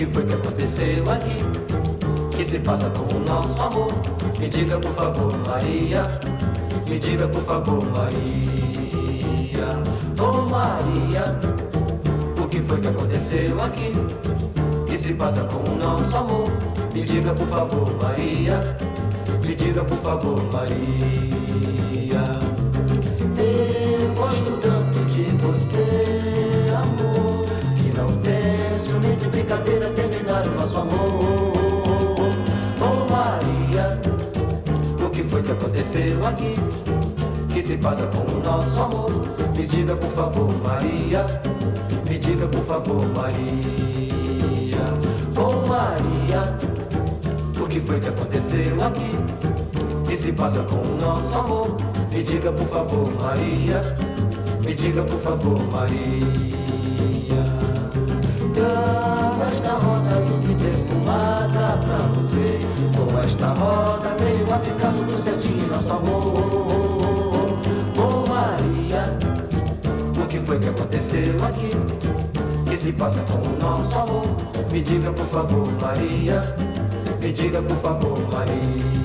que foi que aconteceu aqui? Que se passa com o nosso amor? Me diga por favor, Maria. Me diga por favor, Maria. Oh Maria, o que foi que aconteceu aqui? Que se passa com o nosso amor? Me diga por favor, Maria. Me diga por favor, Maria. Eu gosto tanto de você, amor, que não penso nem de brincadeira terminar o nosso amor. Oh Maria, o que foi que aconteceu aqui? Que se passa com o nosso amor? Me diga por favor, Maria. Me diga por favor, Maria. Oh Maria, o que foi que aconteceu aqui? Que se passa com o nosso amor? Me diga por favor, Maria. Me diga por favor, Maria. Trago esta rosa linda e perfumada pra você. Com esta rosa creio a ficar tudo certinho nosso amor. Oh Maria, o que foi que aconteceu aqui? Que se passa com o nosso amor? Me diga por favor, Maria. Me diga por favor, Maria.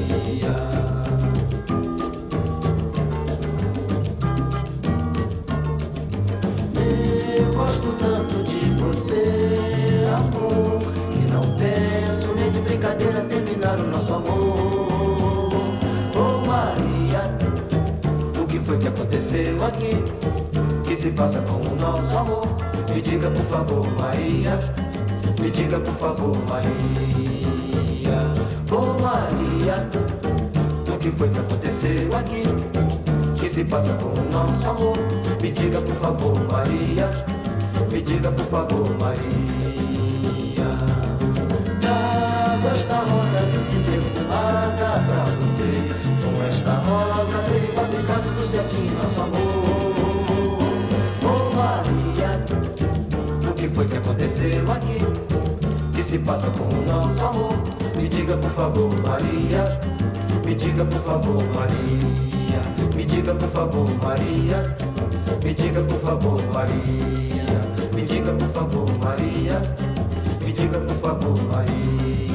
Eu gosto tanto de você, amor, que não penso nem de brincadeira terminar o nosso amor. Oh Maria, o que foi que aconteceu aqui? Que se passa com o nosso amor? Me diga por favor, Maria. Me diga por favor, Maria. Oh Maria, o que foi que aconteceu aqui? Que se passa com o nosso amor? Me diga por favor, Maria. Me diga por favor, Maria. Trago esta rosa linda e perfumada pra você. Com esta rosa creio a ficar tudo certinho nosso amor. Oh Maria, o que foi que aconteceu aqui? Que se passa com o nosso amor? Me diga por favor, Maria. Me diga por favor, Maria. Me diga por favor, Maria. Me diga por favor, Maria. Me diga por favor, Maria. Me diga por favor, Maria.